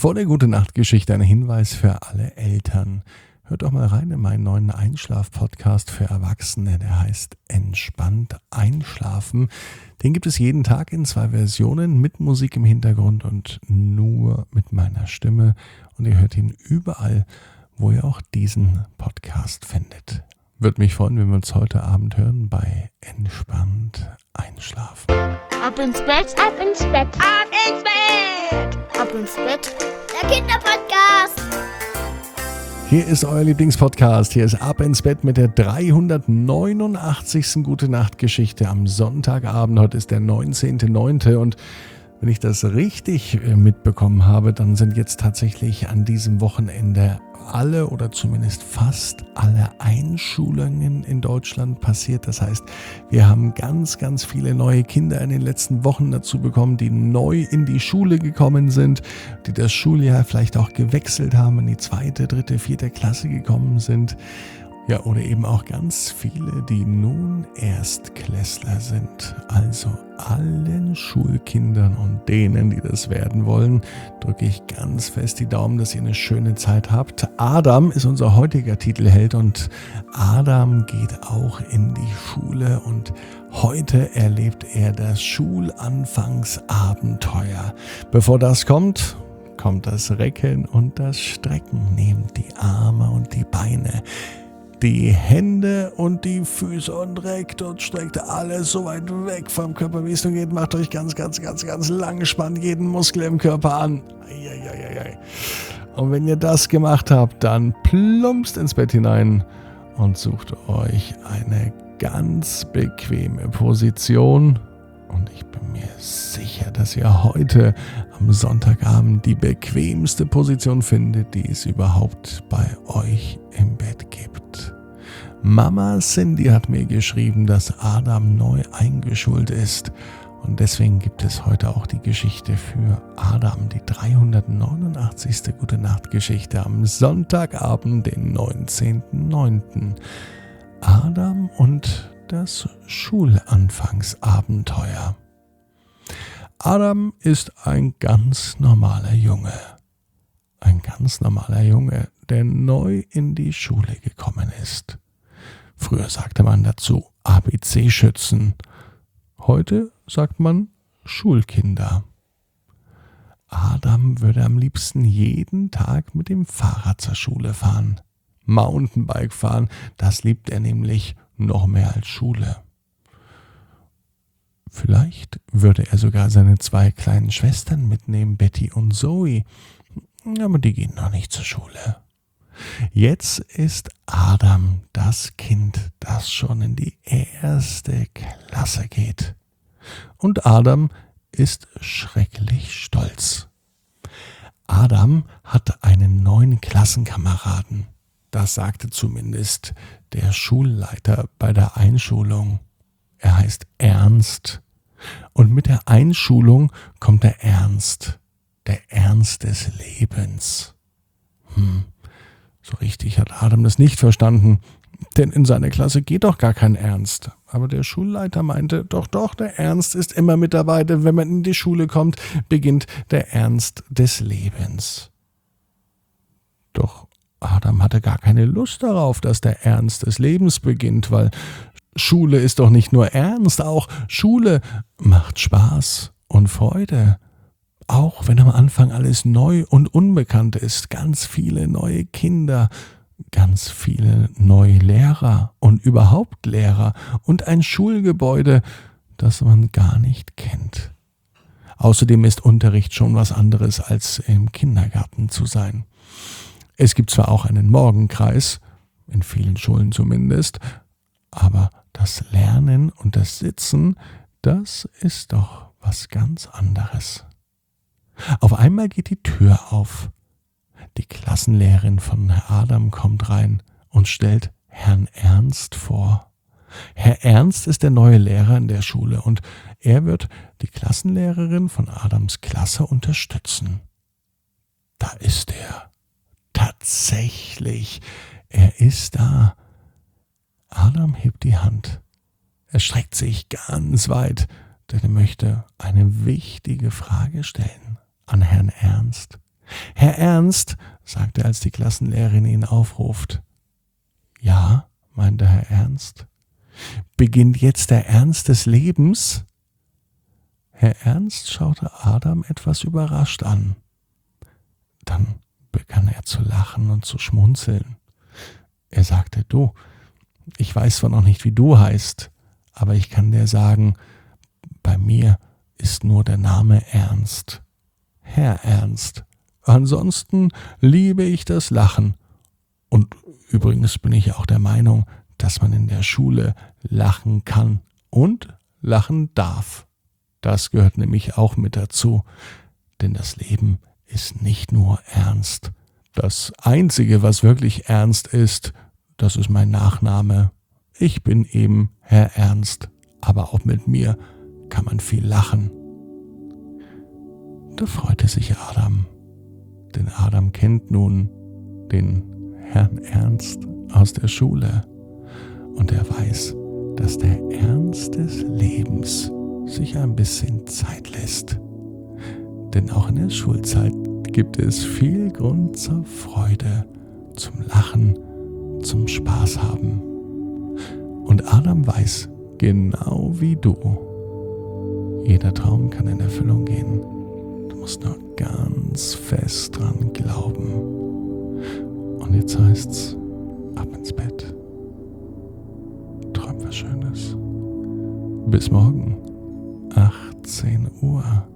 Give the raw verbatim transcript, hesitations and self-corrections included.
Vor der Gute-Nacht-Geschichte ein Hinweis für alle Eltern. Hört doch mal rein in meinen neuen Einschlaf-Podcast für Erwachsene, der heißt Entspannt Einschlafen. Den gibt es jeden Tag in zwei Versionen, mit Musik im Hintergrund und nur mit meiner Stimme. Und ihr hört ihn überall, wo ihr auch diesen Podcast findet. Würde mich freuen, wenn wir uns heute Abend hören bei Entspannt Einschlafen. Ab ins Bett, ab ins Bett, ab ins Bett, ab ins Bett. Der Kinderpodcast. Hier ist euer Lieblingspodcast. Hier ist Ab ins Bett mit der dreihundertneunundachtzigsten Gute-Nacht-Geschichte am Sonntagabend. Heute ist der neunzehnter neunte und wenn ich das richtig mitbekommen habe, dann sind jetzt tatsächlich an diesem Wochenende alle oder zumindest fast alle Einschulungen in Deutschland passiert. Das heißt, wir haben ganz, ganz viele neue Kinder in den letzten Wochen dazu bekommen, die neu in die Schule gekommen sind, die das Schuljahr vielleicht auch gewechselt haben, in die zweite, dritte, vierte Klasse gekommen sind. Ja, oder eben auch ganz viele, die nun Erstklässler sind. Also allen Schulkindern und denen, die das werden wollen, drücke ich ganz fest die Daumen, dass ihr eine schöne Zeit habt. Adam ist unser heutiger Titelheld und Adam geht auch in die Schule und heute erlebt er das Schulanfangsabenteuer. Bevor das kommt, kommt das Recken und das Strecken. Nehmt die Arme und die Beine, die Hände und die Füße und reckt und streckt alles so weit weg vom Körper, wie es nur geht. Macht euch ganz, ganz, ganz, ganz lang, spannt jeden Muskel im Körper an. Eieieiei. Und wenn ihr das gemacht habt, dann plumpst ins Bett hinein und sucht euch eine ganz bequeme Position. Und ich bin mir sicher, dass ihr heute am Sonntagabend die bequemste Position findet, die es überhaupt bei euch im Bett gibt. Mama Cindy hat mir geschrieben, dass Adam neu eingeschult ist. Und deswegen gibt es heute auch die Geschichte für Adam, die dreihundertneunundachtzigste Gute-Nacht-Geschichte am Sonntagabend, den neunzehnten neunten Adam und das Schulanfangsabenteuer. Adam ist ein ganz normaler Junge. Ein ganz normaler Junge, der neu in die Schule gekommen ist. Früher sagte man dazu A B C-Schützen. Heute sagt man Schulkinder. Adam würde am liebsten jeden Tag mit dem Fahrrad zur Schule fahren. Mountainbike fahren, das liebt er nämlich noch mehr als Schule. Vielleicht würde er sogar seine zwei kleinen Schwestern mitnehmen, Betty und Zoe. Aber die gehen noch nicht zur Schule. Jetzt ist Adam das Kind, das schon in die erste Klasse geht. Und Adam ist schrecklich stolz. Adam hat einen neuen Klassenkameraden. Das sagte zumindest der Schulleiter bei der Einschulung. Er heißt Ernst. Und mit der Einschulung kommt der Ernst. Der Ernst des Lebens. Hm, so richtig hat Adam das nicht verstanden, denn in seiner Klasse geht doch gar kein Ernst. Aber der Schulleiter meinte, doch, doch, der Ernst ist immer mit dabei, denn wenn man in die Schule kommt, beginnt der Ernst des Lebens. Doch Adam hatte gar keine Lust darauf, dass der Ernst des Lebens beginnt, weil Schule ist doch nicht nur ernst, auch Schule macht Spaß und Freude. Auch wenn am Anfang alles neu und unbekannt ist, ganz viele neue Kinder, ganz viele neue Lehrer und überhaupt Lehrer und ein Schulgebäude, das man gar nicht kennt. Außerdem ist Unterricht schon was anderes als im Kindergarten zu sein. Es gibt zwar auch einen Morgenkreis, in vielen Schulen zumindest, aber das Lernen und das Sitzen, das ist doch was ganz anderes. Auf einmal geht die Tür auf. Die Klassenlehrerin von Adam kommt rein und stellt Herrn Ernst vor. Herr Ernst ist der neue Lehrer in der Schule und er wird die Klassenlehrerin von Adams Klasse unterstützen. Da ist er. Tatsächlich, er ist da. Adam hebt die Hand. Er streckt sich ganz weit, denn er möchte eine wichtige Frage stellen an Herrn Ernst. Herr Herr Ernst, sagte er, als die Klassenlehrerin ihn aufruft. Ja, meinte Herr Ernst. Beginnt jetzt der Ernst des Lebens? Herr Ernst schaute Adam etwas überrascht an. Dann begann er zu lachen und zu schmunzeln. Er sagte, du, ich weiß zwar noch nicht, wie du heißt, aber ich kann dir sagen, bei mir ist nur der Name Ernst. Herr Ernst. Ansonsten liebe ich das Lachen. Und übrigens bin ich auch der Meinung, dass man in der Schule lachen kann und lachen darf. Das gehört nämlich auch mit dazu, denn das Leben ist nicht nur ernst. Das Einzige, was wirklich ernst ist, das ist mein Nachname. Ich bin eben Herr Ernst, aber auch mit mir kann man viel lachen. Da freute sich Adam, denn Adam kennt nun den Herrn Ernst aus der Schule und er weiß, dass der Ernst des Lebens sich ein bisschen Zeit lässt. Denn auch in der Schulzeit gibt es viel Grund zur Freude, zum Lachen, zum Spaß haben. Und Adam weiß, genau wie du, jeder Traum kann in Erfüllung gehen. Du musst nur ganz fest dran glauben. Und jetzt heißt's, ab ins Bett. Träum was Schönes. Bis morgen, achtzehn Uhr.